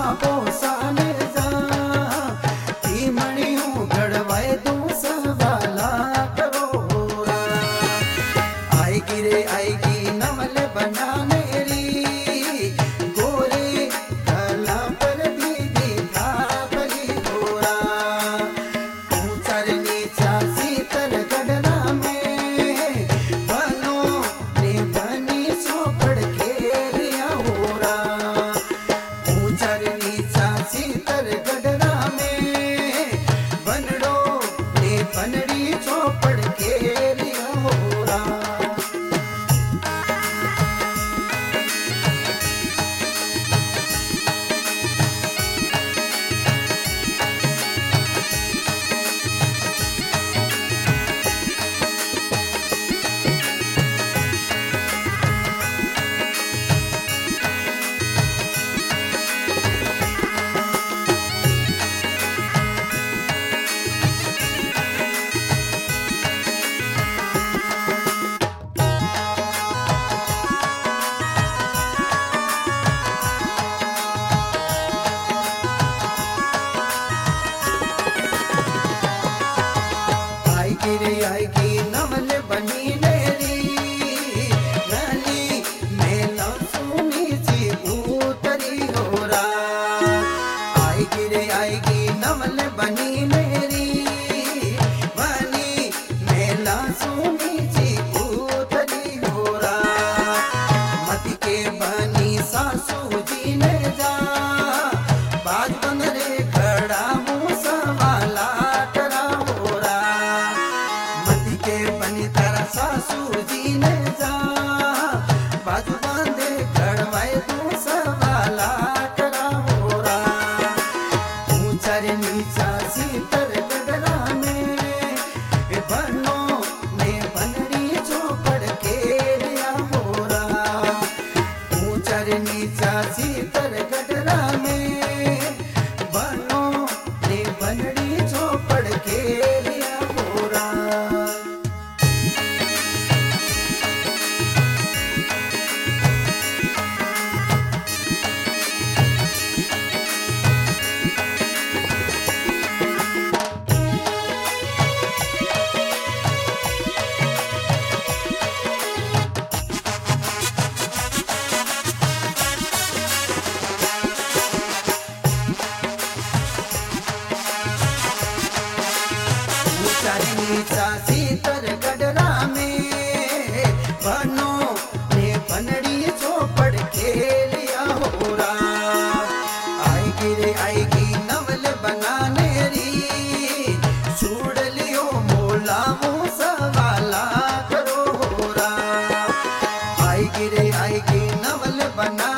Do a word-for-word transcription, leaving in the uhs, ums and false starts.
पोसाने जा ती मणियों गड़वाए तू सवाला करोरा। आएगी रे आएगी नवल बनाने री गोरे गला पर भी दिखा बली गोरा। ऊंचा नीचा शीतल गढ़ना में बनो ने बनी चौपड़ खेलिया होरा। ऊंचा नीचा शीतल गढ़ना में बनड़ो ने बनड़ी चौपड़ खेलिया होरा। रे आएगी नवल बनी मेरी नली मेला सुनी सी उतरी होरा। आएगी रे आएगी नवल बनी मेरी बनी मेला सुनी सी उतरी होरा। मत के बनी सासू जी ने जा बाज बन रे खड़ा मुँह सवाला करा होरा। के बनी तारा सासू जी ने जा बाजू बांधे गड़वाए तू सवाला करा होरा। ऊंचा रे नीचा शीतल गढ़ना में बनो ने बनड़ी चौपड़ खेलिया होरा। ऊंचा रे नीचा शीतल गढ़ना में बनो ने बनड़ी चौपड़ खेलिया होरा। नीचा शीतल गढ़ना में बनो ने बनड़ी चौपड़ खेलिया होरा। आएगी रे आएगी नवल बनाने री छूड़ लियो मोला मुँह सवाला करो होरा। आएगी रे आएगी नवल बना